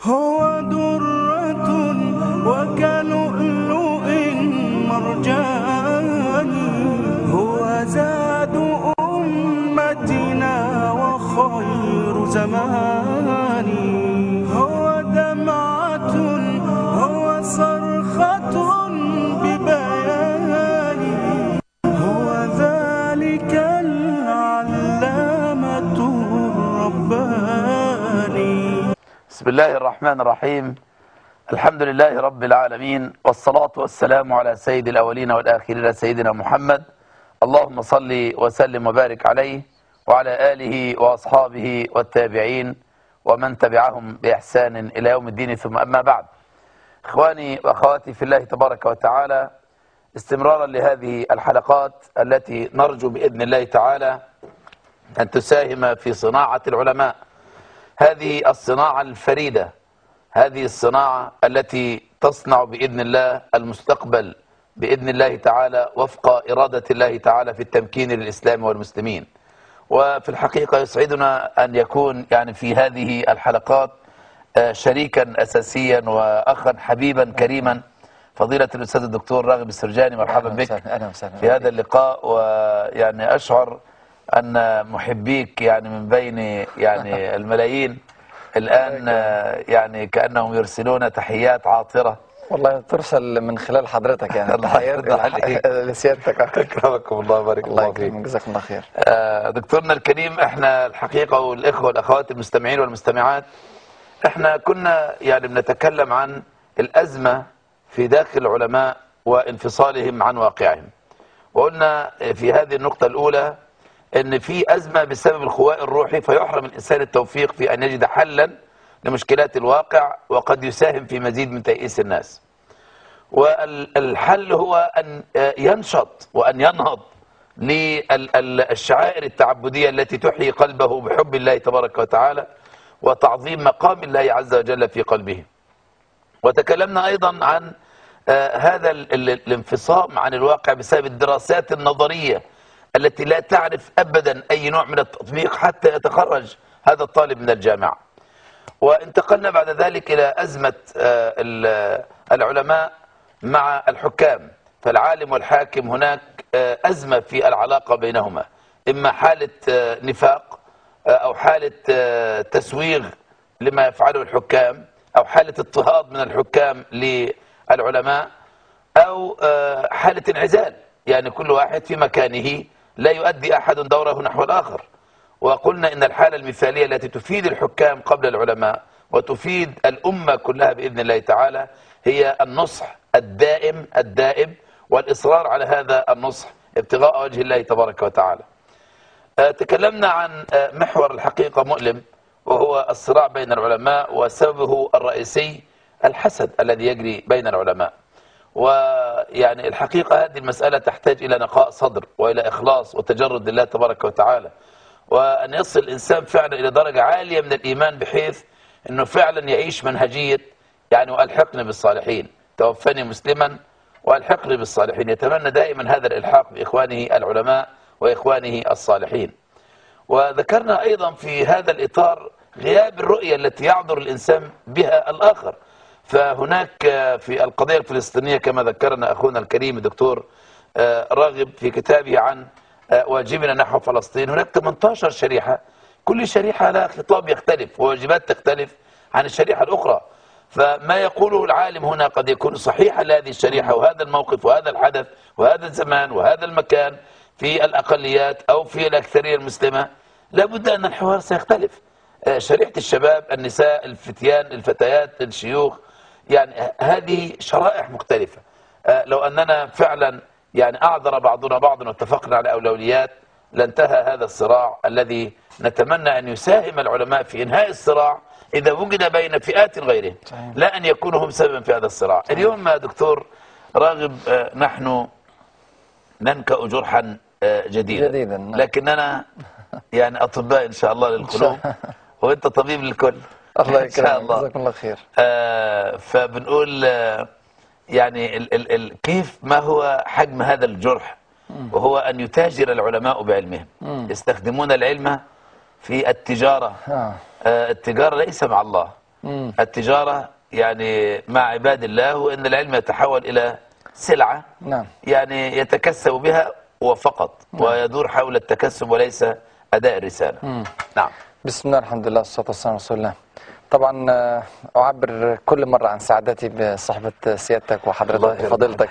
هو درة وكلؤلؤ مرجان، هو زاد أمتنا وخير زمان، هو دمعة هو صرخة ببيان، هو ذلك العلامة الرباني. بسم الله الرحمن الرحيم. الحمد لله رب العالمين، والصلاة والسلام على سيد الأولين والآخرين سيدنا محمد. اللهم صل وسلم وبارك عليه وعلى آله وأصحابه والتابعين ومن تبعهم بإحسان إلى يوم الدين، ثم أما بعد. إخواني وأخواتي في الله تبارك وتعالى، استمرارا لهذه الحلقات التي نرجو بإذن الله تعالى أن تساهم في صناعة العلماء، هذه الصناعة الفريدة، هذه الصناعة التي تصنع بإذن الله المستقبل بإذن الله تعالى وفق إرادة الله تعالى في التمكين للإسلام والمسلمين. وفي الحقيقة يسعدنا أن يكون في هذه الحلقات شريكا أساسيا وأخا حبيبا كريما فضيلة الأستاذ الدكتور راغب السرجاني. مرحبا بك في هذا اللقاء، أشعر أن محبيك من بين الملايين الآن كأنهم يرسلون تحيات عاطرة. والله ترسل من خلال حضرتك الله يرضى عليك لسيادتك. أكرمكم الله وبارك الله فيك. جزاكم الله خير. دكتورنا الكريم، احنا الحقيقة والإخوة والأخوات المستمعين والمستمعات، احنا كنا بنتكلم عن الأزمة في داخل العلماء وانفصالهم عن واقعهم، وقلنا في هذه النقطة الأولى ان في أزمة بسبب الخواء الروحي، فيحرم الإنسان التوفيق في أن يجد حلا لمشكلات الواقع، وقد يساهم في مزيد من تيئيس الناس. والحل هو أن ينشط وأن ينهض للشعائر التعبدية التي تحيي قلبه بحب الله تبارك وتعالى وتعظيم مقام الله عز وجل في قلبه. وتكلمنا أيضا عن هذا الانفصام عن الواقع بسبب الدراسات النظرية التي لا تعرف أبدا أي نوع من التطبيق حتى يتخرج هذا الطالب من الجامعة. وانتقلنا بعد ذلك إلى أزمة العلماء مع الحكام، فالعالم والحاكم هناك أزمة في العلاقة بينهما، إما حالة نفاق أو حالة تسويغ لما يفعله الحكام، أو حالة اضطهاد من الحكام للعلماء، أو حالة انعزال، كل واحد في مكانه لا يؤدي أحد دوره نحو الآخر. وقلنا إن الحالة المثالية التي تفيد الحكام قبل العلماء وتفيد الأمة كلها بإذن الله تعالى هي النصح الدائم والإصرار على هذا النصح ابتغاء وجه الله تبارك وتعالى. تكلمنا عن محور الحقيقة مؤلم، وهو الصراع بين العلماء، وسببه الرئيسي الحسد الذي يجري بين العلماء. الحقيقة هذه المسألة تحتاج إلى نقاء صدر وإلى إخلاص وتجرد لله تبارك وتعالى، وأن يصل الإنسان فعلا إلى درجة عالية من الإيمان بحيث أنه فعلا يعيش منهجية وألحقني بالصالحين، توفني مسلما وألحقني بالصالحين. يتمنى دائما هذا الإلحاق بإخوانه العلماء وإخوانه الصالحين. وذكرنا أيضا في هذا الإطار غياب الرؤية التي يعذر الإنسان بها الآخر. فهناك في القضية الفلسطينية كما ذكرنا أخونا الكريم الدكتور راغب في كتابه عن واجبنا نحو فلسطين، هناك 18 شريحة، كل شريحة لها خطاب يختلف وواجبات تختلف عن الشريحة الأخرى. فما يقوله العالم هنا قد يكون صحيحا لهذه الشريحة وهذا الموقف وهذا الحدث وهذا الزمان وهذا المكان في الأقليات أو في الأكثرية المسلمة. لابد أن الحوار سيختلف. شريحة الشباب، النساء، الفتيان، الفتيات، الشيوخ، هذه شرائح مختلفة. لو أننا فعلا أعذر بعضنا بعضا واتفقنا على أولويات لانتهى هذا الصراع الذي نتمنى أن يساهم العلماء في إنهاء الصراع إذا وجد بين فئات غيرهم، لا أن يكونوا هم سببا في هذا الصراع. اليوم دكتور راغب نحن ننكأ جرحا جديدا، لكننا أطباء إن شاء الله للقلوب وأنت طبيب للكل. الله يكرمك، جزاكم الله خير. فبنقول كيف ما هو حجم هذا الجرح، وهو أن يتاجر العلماء بعلمهم، يستخدمون العلم في التجارة. التجارة ليس مع الله، التجارة يعني مع عباد الله، وإن العلم يتحول إلى سلعة نعم. يعني يتكسب بها وفقط، ويدور حول التكسب وليس أداء الرسالة. نعم. بسم الله الحمد لله والصلاة والسلام على رسول الله. طبعا أعبر كل مرة عن سعادتي بصحبة سيادتك وحضرتك وفضيلتك،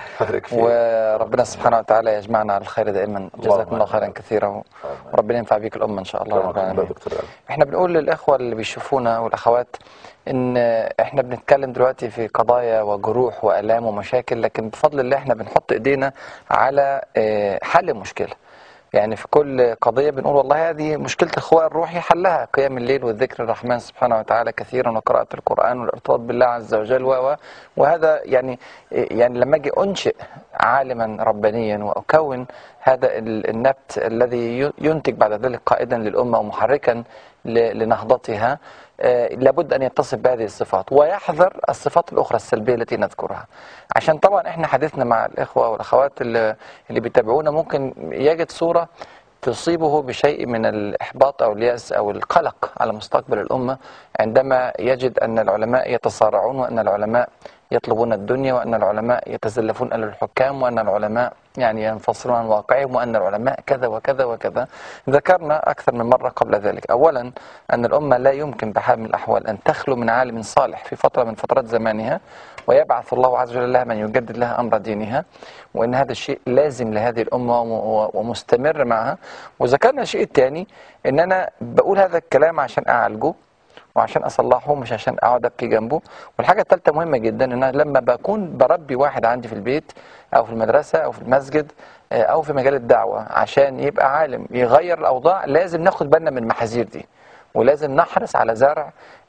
وربنا سبحانه وتعالى يجمعنا على الخير دائما. جزاكم الله خيرا كثيرا، وربنا ينفع بيك الأمة إن شاء الله رب العالمين. احنا بنقول للإخوة اللي بيشوفونا والأخوات إن احنا بنتكلم دلوقتي في قضايا وجروح وآلام ومشاكل، لكن بفضل الله احنا بنحط إيدينا على حل مشكلة. يعني في كل قضية بنقول والله هذه مشكلة الخواء الروحي حلها قيام الليل والذكر الرحمن سبحانه وتعالى كثيرا، وقراءة القرآن والارتباط بالله عز وجل. وهذا يعني لما أجي أنشئ عالما ربانيا وأكون هذا النبت الذي ينتج بعد ذلك قائدا للأمة ومحركا لنهضتها، لابد أن يتصف بهذه الصفات ويحذر الصفات الأخرى السلبية التي نذكرها. عشان طبعا احنا حديثنا مع الإخوة والأخوات اللي بيتابعونا ممكن يجد صورة تصيبه بشيء من الإحباط أو اليأس أو القلق على مستقبل الأمة، عندما يجد أن العلماء يتصارعون، وأن العلماء يطلبون الدنيا، وأن العلماء يتزلفون إلى الحكام، وأن العلماء يعني ينفصلون عن واقعهم، وأن العلماء كذا وكذا وكذا. ذكرنا أكثر من مرة قبل ذلك أولا أن الأمة لا يمكن بحال من الأحوال أن تخلو من عالم صالح في فترة من فترات زمانها، ويبعث الله عز وجل لها من يجدد لها أمر دينها، وأن هذا الشيء لازم لهذه الأمة ومستمر معها. وذكرنا الشيء الثاني أن أنا بقول هذا الكلام عشان أعالجه وعشان أصلحه، مش عشان أقعد أبكي جنبه. والحاجة الثالثة مهمة جدا، أن أنا لما بكون بربي واحد عندي في البيت أو في المدرسة أو في المسجد أو في مجال الدعوة عشان يبقى عالم يغير الأوضاع، لازم ناخد بالنا من المحاذير دي، ولازم نحرص على زرع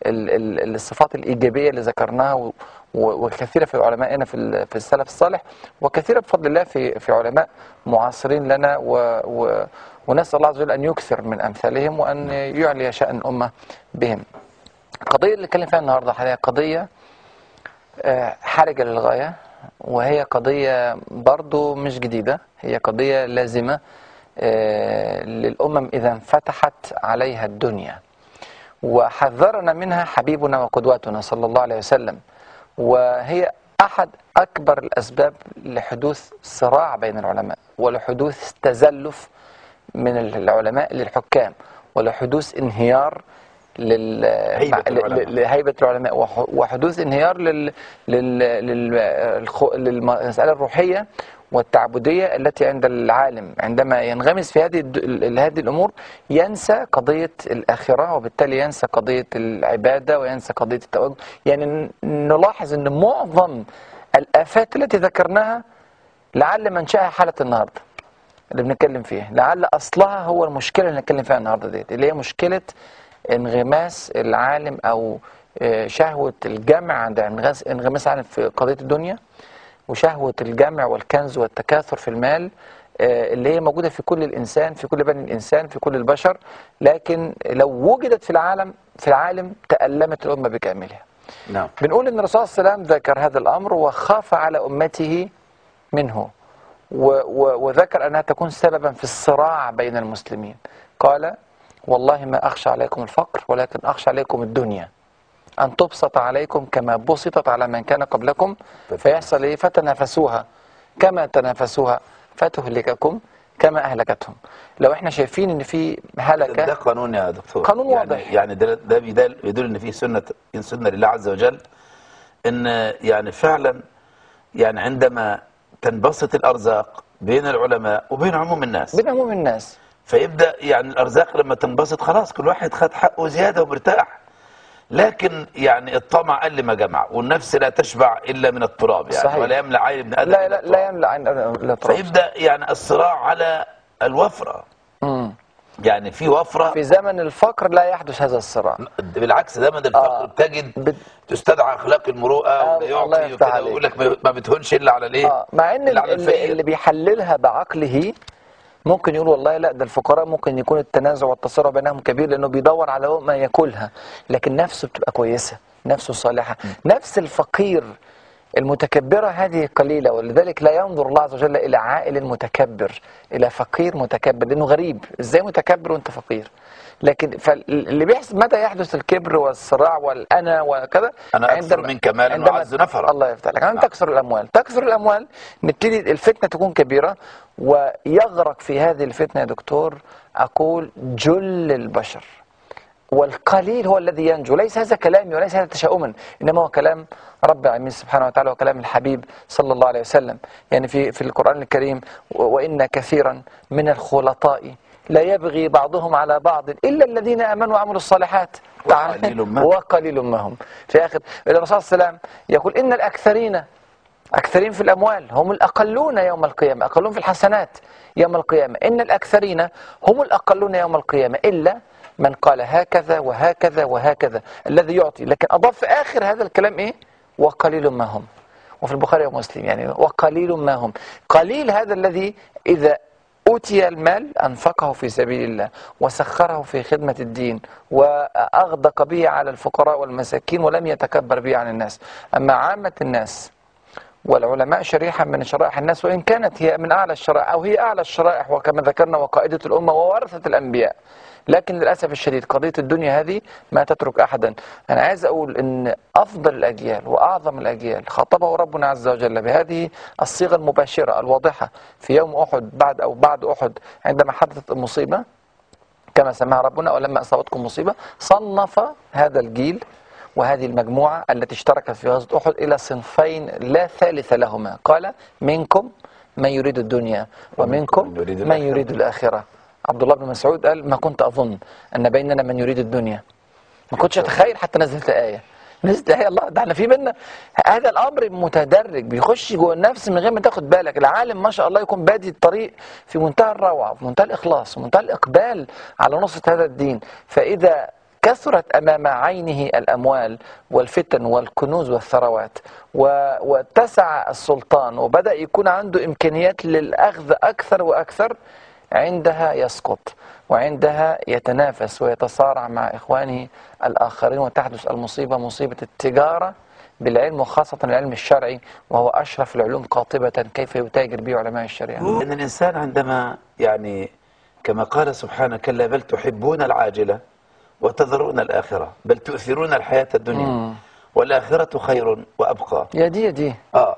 الصفات الإيجابية اللي ذكرناها، وكثيرة في علمائنا في السلف الصالح، وكثيرة بفضل الله في علماء معاصرين لنا، ونسأل الله عز وجل أن يكثر من أمثالهم وأن يعلي شأن الأمة بهم. القضية اللي نتكلم فيها النهاردة حاليا قضية حرجة للغاية، وهي قضية برضو مش جديدة، هي قضية لازمة للأمم إذا انفتحت عليها الدنيا، وحذرنا منها حبيبنا وقدوتنا صلى الله عليه وسلم. وهي أحد أكبر الأسباب لحدوث صراع بين العلماء، ولحدوث تزلف من العلماء للحكام، ولحدوث انهيار لهيبة العلماء، وحدوث انهيار للمسألة الروحية والتعبدية التي عند العالم. عندما ينغمس في هذه الأمور ينسى قضية الآخرة، وبالتالي ينسى قضية العبادة وينسى قضية التوجه. يعني نلاحظ أن معظم الآفات التي ذكرناها لعل منشأها حالة النهاردة اللي بنتكلم فيها، لعل أصلها هو المشكلة اللي نتكلم فيها النهاردة دي، اللي هي مشكلة انغماس العالم أو شهوة الجمع عند انغماس العالم في قضية الدنيا، وشهوة الجمع والكنز والتكاثر في المال اللي هي موجودة في كل الإنسان، في كل بني الإنسان، في كل البشر، لكن لو وجدت في العالم تألمت الأمة بكاملها. نعم. بنقول إن الرسول صلى الله عليه وسلم ذكر هذا الأمر وخاف على أمته منه، وذكر أنها تكون سببا في الصراع بين المسلمين. قال: والله ما أخشى عليكم الفقر، ولكن أخشى عليكم الدنيا، أن تبسط عليكم كما بسطت على من كان قبلكم، فيحصل إيه؟ فتنافسوها كما تنافسوها فتهلككم كما أهلكتهم. لو احنا شايفين ان في هلكة، ده قانون يا دكتور، قانون واضح، يعني ده يدل ان في سنة لله عز وجل، ان يعني فعلا يعني عندما تنبسط الأرزاق بين العلماء وبين عموم الناس، فيبدأ يعني الأرزاق لما تنبسط خلاص كل واحد خد حقه زيادة ومرتاح. لكن يعني الطمع قل ما جمع، والنفس لا تشبع إلا من التراب، يعني صحيح. ولا يملأ عين ابن آدم لا يملأ عين ابن التراب. فيبدأ يعني الصراع على الوفرة. يعني في وفرة في زمن الفقر لا يحدث هذا الصراع، بالعكس زمن الفقر تجد تستدعى أخلاق المروءة، ويعطي وكده، ويقول لك ما بتهونش إلا على الإيه؟ مع إن اللي بيحللها بعقله ممكن يقول والله لا، ده الفقراء ممكن يكون التنازع والتصارع بينهم كبير لأنه بيدور على ما يأكلها، لكن نفسه بتبقى كويسة، نفسه صالحة. نفس الفقير المتكبرة هذه قليلة، ولذلك لا ينظر الله عز وجل إلى عائل متكبر، إلى فقير متكبر، لأنه غريب. إزاي متكبر وأنت فقير؟ لكن فاللي بيحصل متى يحدث الكبر والصراع والأنا وكذا؟ أنا أكثر منك مالا وأعز نفرا. الله يفتح لك. عندما تكثر الأموال، تكثر الأموال نبتدي الفتنة تكون كبيرة، ويغرق في هذه الفتنة يا دكتور أقول جل البشر، والقليل هو الذي ينجو. ليس هذا كلامي وليس هذا تشاؤما، إنما هو كلام رب العالمين سبحانه وتعالى وكلام الحبيب صلى الله عليه وسلم. يعني في القرآن الكريم: وإن كثيرا من الخلطاء لا يبغي بعضهم على بعض إلا الذين آمنوا وعملوا الصالحات وقليل ما هم. في آخر الرسول صلى الله عليه وسلم يقول: إن أكثرين في الأموال هم الأقلون يوم القيامة، أقلون في الحسنات يوم القيامة. إن الأكثرين هم الأقلون يوم القيامة إلا من قال هكذا وهكذا وهكذا الذي يعطي. لكن أضاف في آخر هذا الكلام إيه؟ وقليل ما هم. وفي البخاري ومسلم يعني وقليل ما هم. قليل هذا الذي إذا أوتي المال أنفقه في سبيل الله وسخره في خدمة الدين وأغدق به على الفقراء والمساكين ولم يتكبر به عن الناس. أما عامة الناس والعلماء شريحة من شرائح الناس، وإن كانت هي من أعلى الشرائح أو هي أعلى الشرائح وكما ذكرنا وقائدة الأمة وورثة الأنبياء، لكن للأسف الشديد قضية الدنيا هذه ما تترك أحدا. أنا عايز أقول أن أفضل الأجيال وأعظم الأجيال خاطبه ربنا عز وجل بهذه الصيغة المباشرة الواضحة في يوم أحد بعد أحد عندما حدثت المصيبة كما سماها ربنا: ولما أصابتكم مصيبة. صنف هذا الجيل وهذه المجموعة التي اشتركت في غزوة أحد إلى صنفين لا ثالث لهما. قال: منكم من يريد الدنيا ومنكم من يريد الآخرة. عبد الله بن مسعود قال: ما كنت أظن أن بيننا من يريد الدنيا. ما كنتش أتخيل حتى نزلت آية الله ده احنا في بيننا. هذا الأمر متدرج بيخش جوه النفس من غير ما تاخد بالك. العالم ما شاء الله يكون بادي الطريق في منتهى الروعة في منتهى الإخلاص ومنتهى الإقبال على نصرة هذا الدين، فإذا كثرت أمام عينه الأموال والفتن والكنوز والثروات واتسع السلطان وبدأ يكون عنده إمكانيات للأخذ أكثر وأكثر، عندها يسقط وعندها يتنافس ويتصارع مع إخوانه الآخرين، وتحدث المصيبة مصيبة التجارة بالعلم، وخاصة العلم الشرعي وهو أشرف العلوم قاطبة كيف يتاجر به علماء الشريعة. إن الإنسان عندما يعني كما قال سبحانه: كلا بل تحبون العاجلة وتذرون الآخرة بل تؤثرون الحياة الدنيا والآخرة خير وأبقى. يا دي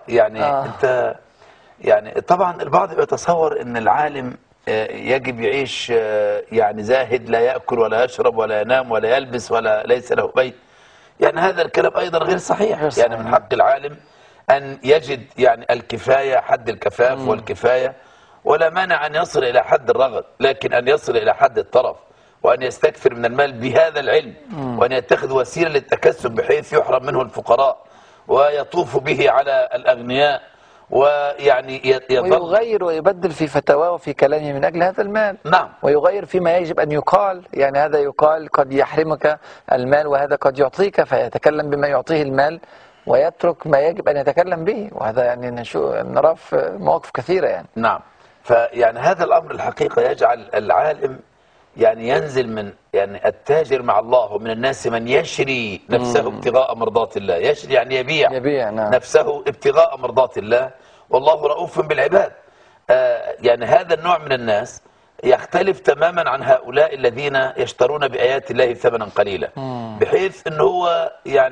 أنت يعني طبعا البعض يتصور أن العالم يجب يعيش يعني زاهد، لا يأكل ولا يشرب ولا ينام ولا يلبس ولا ليس له بيت. يعني هذا الكلام أيضا غير صحيح. يعني من حق العالم أن يجد يعني الكفاية، حد الكفاف والكفاية، ولا مانع أن يصل إلى حد الرغد، لكن أن يصل إلى حد الطرف وأن يستكثر من المال بهذا العلم، وأن يتخذ وسيلة للتكسب بحيث يحرم منه الفقراء ويطوف به على الأغنياء، ويعني ويغير ويبدل في فتاواه وفي كلامه من أجل هذا المال. نعم. ويغير فيما يجب أن يقال. يعني هذا يقال قد يحرمك المال وهذا قد يعطيك، فيتكلم بما يعطيه المال ويترك ما يجب أن يتكلم به. وهذا يعني نراه في مواقف كثيرة يعني. نعم. فيعني هذا الأمر الحقيقة يجعل العالم يعني ينزل من يعني التاجر مع الله، ومن الناس من يشري نفسه ابتغاء مرضات الله. يشري يعني يبيع نعم. نفسه ابتغاء مرضات الله، والله رؤوف بالعباد. يعني هذا النوع من الناس يختلف تماما عن هؤلاء الذين يشترون بآيات الله ثمنا قليلا، بحيث أنه هو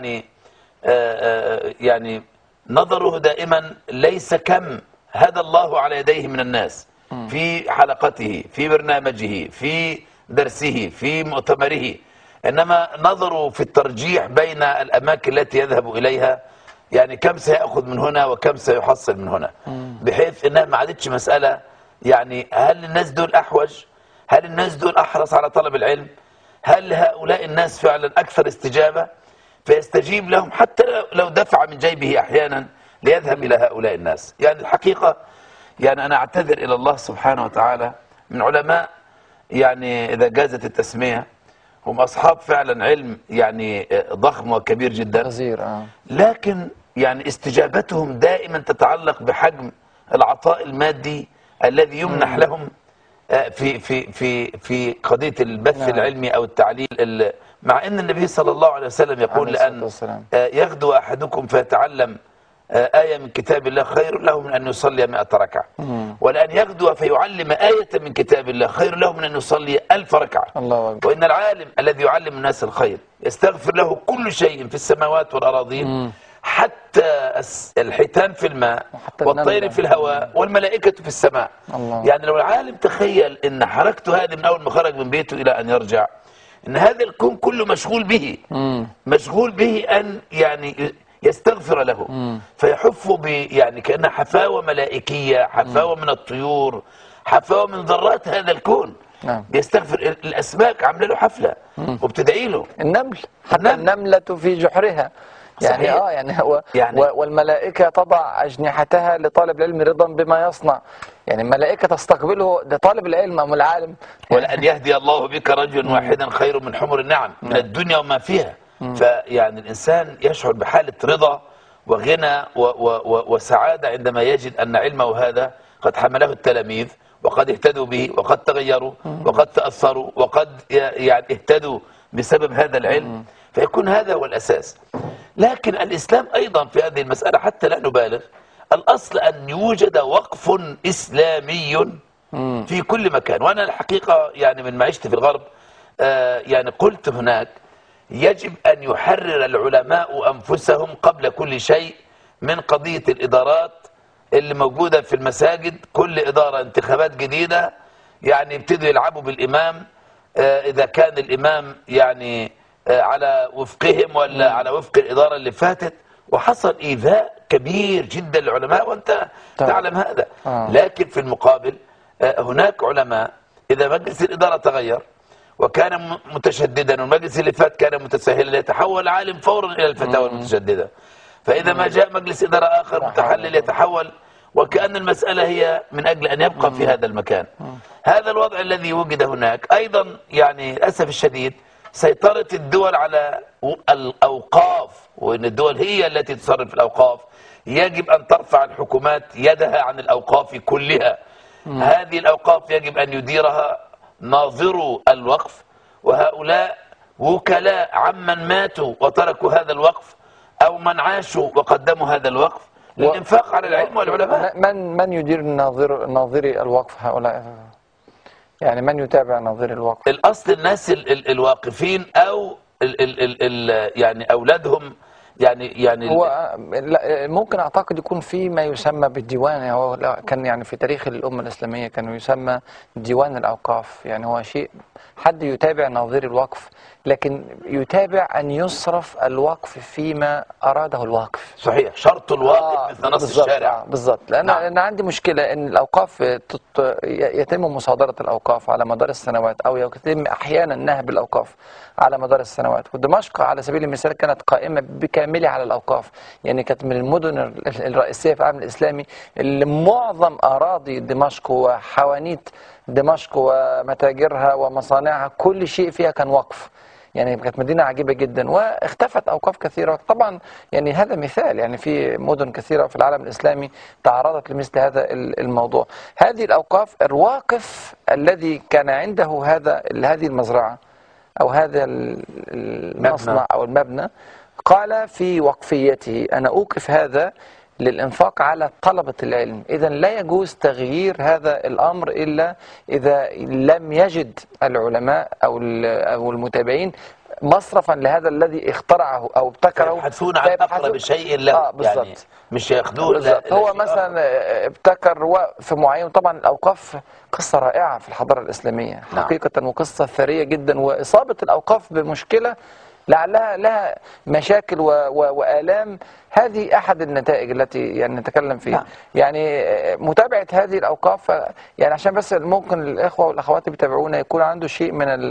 يعني نظره دائما ليس كم هدى الله على يديه من الناس في حلقته، في برنامجه، في درسه، في مؤتمره، إنما نظروا في الترجيح بين الأماكن التي يذهب إليها، يعني كم سيأخذ من هنا وكم سيحصل من هنا، بحيث إنها ما عادتش مسألة يعني هل الناس دول أحوج، هل الناس دول أحرص على طلب العلم، هل هؤلاء الناس فعلا أكثر استجابة فيستجيب لهم حتى لو دفع من جيبه أحيانا ليذهب إلى هؤلاء الناس. يعني الحقيقة يعني أنا أعتذر إلى الله سبحانه وتعالى من علماء يعني إذا جازت التسمية هم أصحاب فعلا علم يعني ضخم وكبير جدا، لكن يعني استجابتهم دائما تتعلق بحجم العطاء المادي الذي يمنح لهم في قضية البث العلمي أو التعليل، مع أن النبي صلى الله عليه وسلم يقول: لأن يغدو أحدكم فيتعلم آية من كتاب الله خير له من أن يصلي 100 ركعة، ولأن يغدو فيعلم آية من كتاب الله خير له من أن يصلي 1000 ركعة. الله أكبر. وإن العالم الذي يعلم الناس الخير يستغفر له كل شيء في السماوات والأراضين، حتى الحيتان في الماء والطير في الهواء والملائكة في السماء. الله. يعني لو العالم تخيل أن حركته هذه من أول ما خرج من بيته إلى أن يرجع، أن هذا الكون كله مشغول به، مشغول به أن يعني يستغفر له، فيحف يعني كأنها حفاوة ملائكية، حفاوة من الطيور، حفاوة من ذرات هذا الكون. نعم. بيستغفر. الأسماك عامله له حفلة وبتدعي له. النمل حتى النملة في جحرها يعني صحيح. يعني هو يعني والملائكة تضع أجنحتها لطالب العلم رضا بما يصنع. يعني الملائكة تستقبله، ده طالب العلم أم العالم. ولأن يهدي الله بك رجلا واحدا خير من حمر النعم من الدنيا وما فيها. فيعني الإنسان يشعر بحالة رضا وغنى وسعادة عندما يجد أن علمه هذا قد حمله التلاميذ، وقد اهتدوا به، وقد تغيروا، وقد تأثروا، وقد يعني اهتدوا بسبب هذا العلم. فيكون هذا هو الأساس. لكن الإسلام أيضا في هذه المسألة حتى لا نبالغ، الأصل أن يوجد وقف إسلامي في كل مكان. وأنا الحقيقة يعني من معيشتي في الغرب يعني قلت هناك يجب أن يحرر العلماء أنفسهم قبل كل شيء من قضية الإدارات اللي موجودة في المساجد. كل إدارة انتخابات جديدة يعني يبتدوا يلعبوا بالإمام، إذا كان الإمام يعني على وفقهم ولا على وفق الإدارة اللي فاتت، وحصل إيذاء كبير جدا للعلماء وأنت تعلم هذا. لكن في المقابل هناك علماء إذا مجلس الإدارة تغير وكان متشددا والمجلس اللي فات كان متساهلا، يتحول عالم فورا إلى الفتاوى المتشددة. فإذا ما جاء مجلس إدارة آخر متحلل يتحول، وكأن المسألة هي من أجل أن يبقى في هذا المكان. هذا الوضع الذي وجد هناك. أيضا يعني للأسف الشديد سيطرة الدول على الأوقاف، وإن الدول هي التي تصرف الأوقاف. يجب أن ترفع الحكومات يدها عن الأوقاف كلها. هذه الأوقاف يجب أن يديرها ناظرو الوقف، وهؤلاء وكلاء عمن ماتوا وتركوا هذا الوقف أو من عاشوا وقدموا هذا الوقف للإنفاق على العلم والعلماء. من يدير ناظري الوقف هؤلاء؟ يعني من يتابع ناظري الوقف؟ الأصل الناس الواقفين أو يعني أولادهم. يعني هو ممكن أعتقد يكون في ما يسمى بالديوان. هو كان يعني في تاريخ الأمة الإسلامية كان يسمى ديوان الأوقاف. يعني هو شيء حد يتابع ناظري الوقف، لكن يتابع أن يصرف الوقف فيما أراده الواقف. صحيح. شرط الواقف مثل نص الشارع. بالضبط. لأن أنا عندي مشكلة أن الأوقاف يتم مصادرة الأوقاف على مدار السنوات، أو يتم أحيانا نهب الأوقاف على مدار السنوات. ودمشق على سبيل المثال كانت قائمة بكاملها على الأوقاف. يعني كانت من المدن الرئيسية في العالم الإسلامي اللي معظم أراضي دمشق وحوانيت دمشق ومتاجرها ومصانعها كل شيء فيها كان وقف. يعني كانت مدينة عجيبة جدا، واختفت أوقاف كثيرة. طبعا يعني هذا مثال، يعني في مدن كثيرة في العالم الإسلامي تعرضت لمثل هذا الموضوع. هذه الأوقاف، الواقف الذي كان عنده هذه المزرعة أو هذا المصنع أو المبنى، قال في وقفيته أنا أوقف هذا للإنفاق على طلبة العلم. إذن لا يجوز تغيير هذا الأمر إلا إذا لم يجد العلماء أو المتابعين مصرفا لهذا الذي اخترعه أو ابتكره. يبحثون عن أقرب شيء له. يعني مش ياخذوه. هو مثلا ابتكر وقف معين. طبعا الأوقاف قصة رائعة في الحضارة الإسلامية حقيقة، وقصة ثرية جدا. وإصابة الأوقاف بمشكلة لعلها لها مشاكل وآلام. هذه أحد النتائج التي يعني نتكلم فيها. يعني متابعة هذه الأوقاف، يعني عشان بس ممكن الإخوة والأخوات بيتابعونا يكون عنده شيء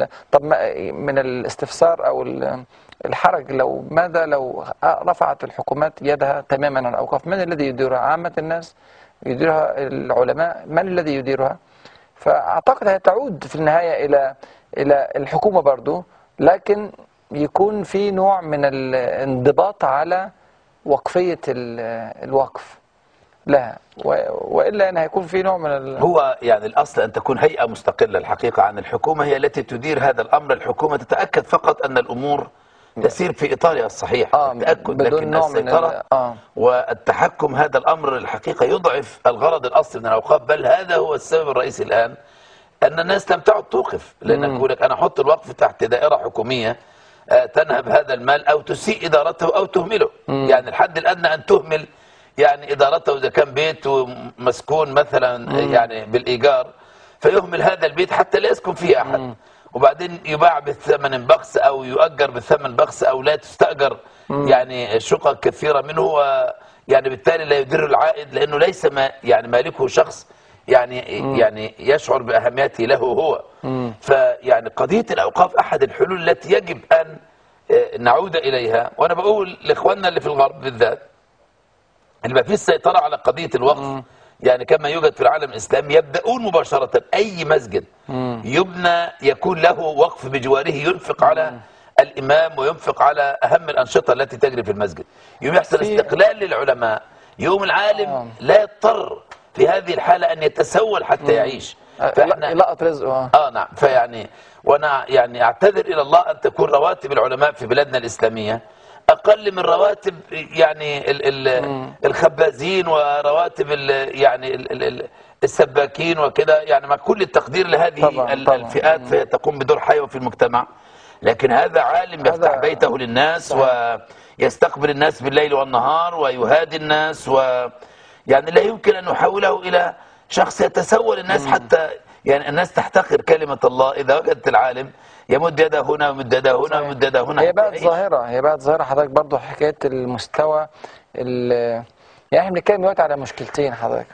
من الاستفسار أو الحرج. ماذا لو رفعت الحكومات يدها تماما عن الأوقاف؟ من الذي يديرها؟ عامة الناس يديرها؟ العلماء؟ من الذي يديرها؟ فأعتقد هي تعود في النهاية إلى الحكومة برضو، لكن يكون في نوع من الانضباط على وقفية الوقف لها، وإلا أن هيكون في نوع من هو يعني الأصل أن تكون هيئة مستقلة الحقيقة عن الحكومة، هي التي تدير هذا الأمر. الحكومة تتأكد فقط أن الأمور تسير في إطارها الصحيح. التأكد، بدون لكن نوع من السيطرة والتحكم هذا الأمر الحقيقة يضعف الغرض الأصلي من الأوقاف، بل هذا هو السبب الرئيسي الآن أن الناس لم تعد توقف. لأن يقول لك أنا أحط الوقف تحت دائرة حكومية تنهب هذا المال أو تسيء إدارته أو تهمله. يعني الحد الأدنى أن تهمل يعني إدارته، إذا كان بيت مسكون مثلا يعني بالإيجار، فيهمل هذا البيت حتى لا يسكن فيه أحد، وبعدين يباع بالثمن بخس أو يؤجر بالثمن بخس أو لا تستأجر يعني شقق كثيرة منه، يعني بالتالي لا يدر العائد، لأنه ليس يعني مالكه شخص يعني يشعر بأهميته له هو. فيعني قضية الأوقاف أحد الحلول التي يجب أن نعود إليها. وأنا بقول لإخواننا اللي في الغرب بالذات اللي ما فيش سيطرة على قضية الوقف، يعني كما يوجد في العالم الإسلامي، يبدأون مباشرة أي مسجد يبنى يكون له وقف بجواره ينفق على الإمام وينفق على أهم الأنشطة التي تجري في المسجد. يوم يحصل استقلال للعلماء، يوم العالم لا يضطر في هذه الحالة أن يتسول حتى يعيش، يلقط رزقه. نعم. فيعني وأنا يعني أعتذر إلى الله أن تكون رواتب العلماء في بلادنا الإسلامية أقل من رواتب يعني الخبازين ورواتب يعني السباكين وكده، يعني مع كل التقدير لهذه طبعاً الفئات فهي تقوم بدور حيوي في المجتمع. لكن هذا عالم يفتح بيته للناس ويستقبل الناس بالليل والنهار ويهادي الناس، يعني لا يمكن أن نحوله إلى شخص يتسول الناس حتى يعني الناس تحتقر كلمة الله إذا وجدت العالم يمد يده هنا ويمد يده هنا ويمد يده هنا. هي بقت ظاهرة حضرتك برضو، حكاية المستوى يعني احنا بنتكلم دلوقتي على مشكلتين حضرتك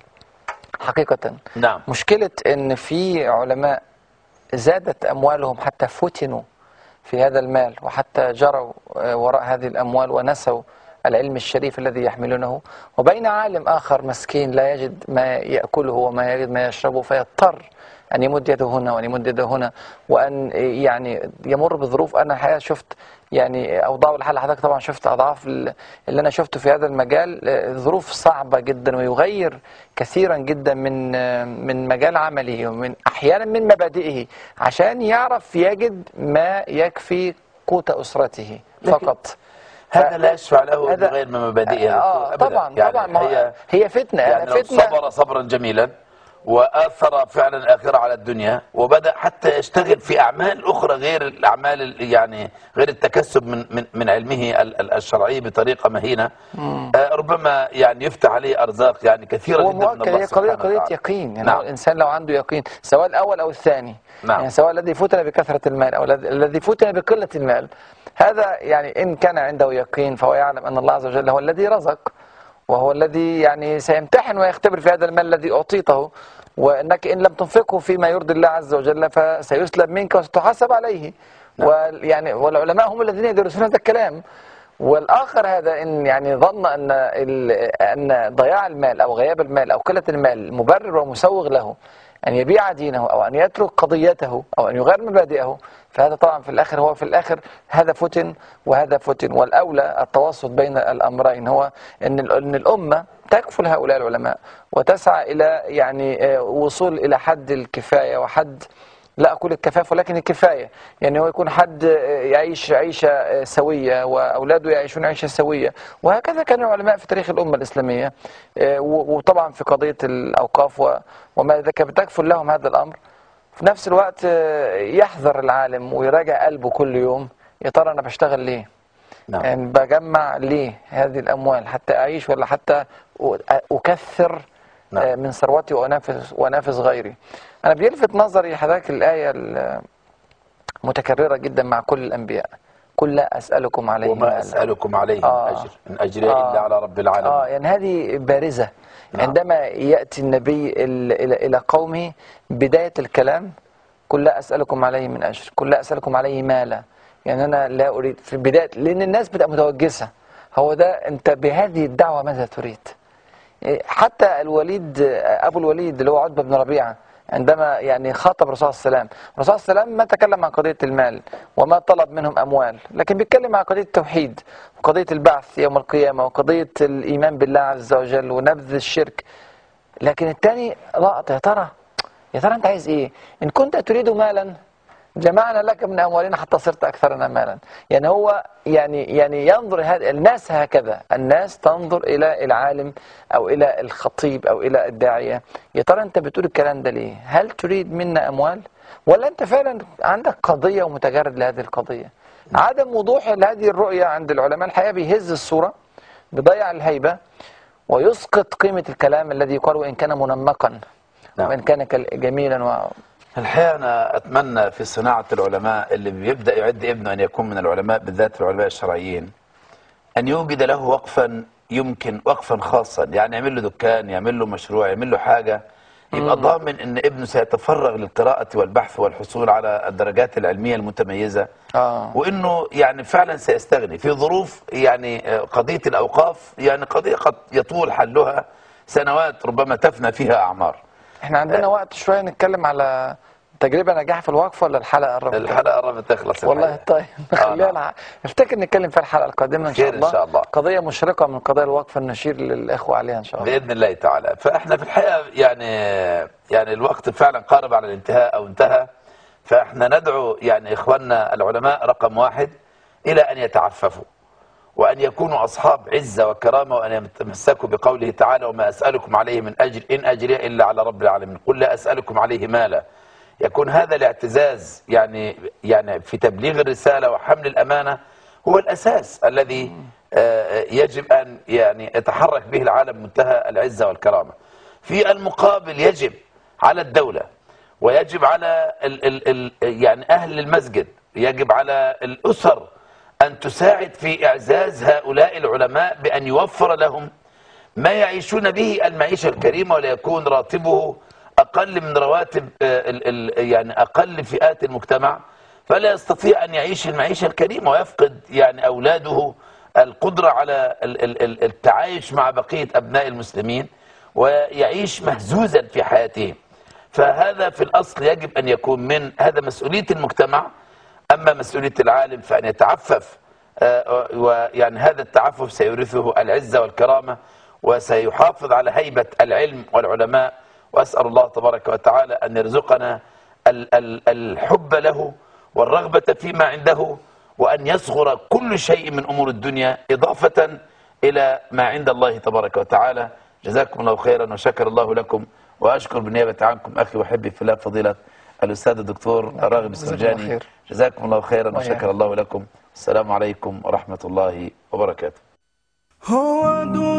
حقيقة. نعم. مشكلة ان في علماء زادت اموالهم حتى فتنوا في هذا المال وحتى جروا وراء هذه الاموال ونسوا العلم الشريف الذي يحملونه، وبين عالم آخر مسكين لا يجد ما يأكله وما يجد ما يشربه، فيضطر أن يمد يده هنا وأن يمد يده هنا، وأن يعني يمر بظروف. أنا الحقيقة شفت يعني أوضاع الحالة، حضرتك طبعا شفت أضعاف اللي أنا شفته في هذا المجال، ظروف صعبة جدا ويغير كثيرا جدا من مجال عمله ومن أحيانا من مبادئه عشان يعرف يجد ما يكفي قوت أسرته فقط. هذا لا يشفع له غير من مبادئه. طبعا يعني طبعا هي فتنة. يعني فتنة. صبر صبرا جميلا وآثر فعلا الآخرة على الدنيا، وبدأ حتى يشتغل في أعمال أخرى غير الأعمال يعني غير التكسب من علمه الشرعي بطريقة مهينة، ربما يعني يفتح عليه أرزاق يعني كثيرة جدا من الله سبحانه وتعالى. قضية يقين. يعني نعم. الإنسان لو عنده يقين سواء الأول أو الثاني، نعم. يعني سواء الذي فتن بكثرة المال أو الذي فتن بقلة المال، هذا يعني إن كان عنده يقين فهو يعلم أن الله عز وجل هو الذي رزق، وهو الذي يعني سيمتحن ويختبر في هذا المال الذي أعطيته، وأنك إن لم تنفقه فيما يرضي الله عز وجل فسيسلب منك وستحاسب عليه. ويعني والعلماء هم الذين يدرسون هذا الكلام. والآخر هذا إن يعني ظن أن ضياع المال أو غياب المال أو قلة المال مبرر ومسوغ له أن يبيع دينه أو أن يترك قضيته أو أن يغير مبادئه، فهذا طبعا في الآخر هو في الآخر هذا فتن وهذا فتن. والأولى التوسط بين الأمرين، هو أن الأمة تكفل هؤلاء العلماء وتسعى إلى يعني وصول إلى حد الكفاية، وحد لا أقول الكفاف ولكن الكفاية، يعني هو يكون حد يعيش عيشة سوية وأولاده يعيشون عيشة سوية. وهكذا كان العلماء في تاريخ الأمة الإسلامية، وطبعا في قضية الأوقاف وما إذا كانت بتكفل لهم هذا الأمر. في نفس الوقت يحذر العالم ويراجع قلبه كل يوم، يا ترى أنا بشتغل ليه؟ نعم. يعني بجمع ليه هذه الأموال حتى أعيش ولا حتى أكثر نعم. من ثروتي وأنافس غيري؟ أنا بيلفت نظري حضرتك الآية المتكررة جدا مع كل الأنبياء: قل لا أسألكم عليه وما مالا. أسألكم عليه من أجر إن أجري إلا على رب العالمين. يعني هذه بارزة. نعم. عندما يأتي النبي إلى قومه بداية الكلام: قل لا أسألكم عليه من أجر، قل لا أسألكم عليه مالا. يعني أنا لا أريد في البداية، لأن الناس بتبقى متوجسة، هو ده أنت بهذه الدعوة ماذا تريد؟ حتى أبو الوليد اللي هو عتبة بن ربيعة عندما يعني خاطب الرسول صلى الله عليه وسلم، الرسول صلى الله عليه وسلم ما تكلم عن قضية المال وما طلب منهم أموال، لكن بيتكلم عن قضية التوحيد وقضية البعث يوم القيامة وقضية الإيمان بالله عز وجل ونبذ الشرك. لكن الثاني لقط: يا ترى أنت عايز إيه؟ إن كنت تريد مالا جمعنا لك من أموالنا حتى صرت أكثرنا مالا. يعني هو يعني ينظر هذا الناس هكذا، الناس تنظر إلى العالم أو إلى الخطيب أو إلى الداعية. يا ترى أنت بتقول الكلام ده ليه؟ هل تريد منا أموال؟ ولا أنت فعلا عندك قضية ومتجرد لهذه القضية؟ عدم وضوح هذه الرؤية عند العلماء الحقيقة بيهز الصورة، بيضيع الهيبة، ويسقط قيمة الكلام الذي يقال وإن كان منمقا وإن كان جميلا. الحقيقة أنا أتمنى في صناعة العلماء اللي بيبدأ يعد ابنه أن يكون من العلماء، بالذات العلماء الشرعيين، أن يوجد له وقفا، يمكن وقفا خاصا، يعني يعمل له دكان، يعمل له مشروع، يعمل له حاجة يبقى ضامن أن ابنه سيتفرغ للقراءة والبحث والحصول على الدرجات العلمية المتميزة، وأنه يعني فعلا سيستغني في ظروف. يعني قضية الأوقاف يعني قضية قد يطول حلها سنوات، ربما تفنى فيها أعمار. احنا عندنا وقت شوية نتكلم على تجربة نجاح في الوقف، ولا الحلقة قربت؟ الحلقة قربت تخلص والله. طيب نخليها افتكر نتكلم في الحلقة القادمة إن شاء الله. إن شاء الله قضية مشرقة من قضايا الوقف نشير للإخوة عليها إن شاء الله بإذن الله تعالى. فإحنا في الحقيقة يعني الوقت فعلا قارب على الانتهاء أو انتهى. فإحنا ندعو يعني إخواننا العلماء رقم 1 إلى أن يتعففوا، وأن يكونوا أصحاب عزة وكرامة، وأن يتمسكوا بقوله تعالى: وما أسألكم عليه من أجر إن أجري إلا على رب العالمين، قل لا أسألكم عليه مالا. يكون هذا الاعتزاز يعني في تبليغ الرسالة وحمل الأمانة هو الأساس الذي يجب أن يعني يتحرك به العالم منتهى العزة والكرامة. في المقابل يجب على الدولة، ويجب على يعني أهل المسجد، يجب على الأسر أن تساعد في إعزاز هؤلاء العلماء بأن يوفر لهم ما يعيشون به المعيشة الكريمة، ولا يكون راتبه أقل من رواتب يعني أقل فئات المجتمع، فلا يستطيع أن يعيش المعيشة الكريمة، ويفقد يعني أولاده القدرة على التعايش مع بقية أبناء المسلمين، ويعيش مهزوزا في حياتهم. فهذا في الأصل يجب أن يكون من هذا مسؤولية المجتمع. أما مسؤولية العالم فأن يتعفف، ويعني هذا التعفف سيورثه العزة والكرامة، وسيحافظ على هيبة العلم والعلماء. وأسأل الله تبارك وتعالى أن يرزقنا الحب له والرغبة فيما عنده، وأن يصغر كل شيء من أمور الدنيا إضافة إلى ما عند الله تبارك وتعالى. جزاكم الله خيرا وشكر الله لكم، وأشكر بالنيابة عنكم أخي وحبي في الله فضيلة الأستاذ الدكتور راغب السرجاني. جزاكم الله خيرا وشكر الله لكم. السلام عليكم ورحمة الله وبركاته.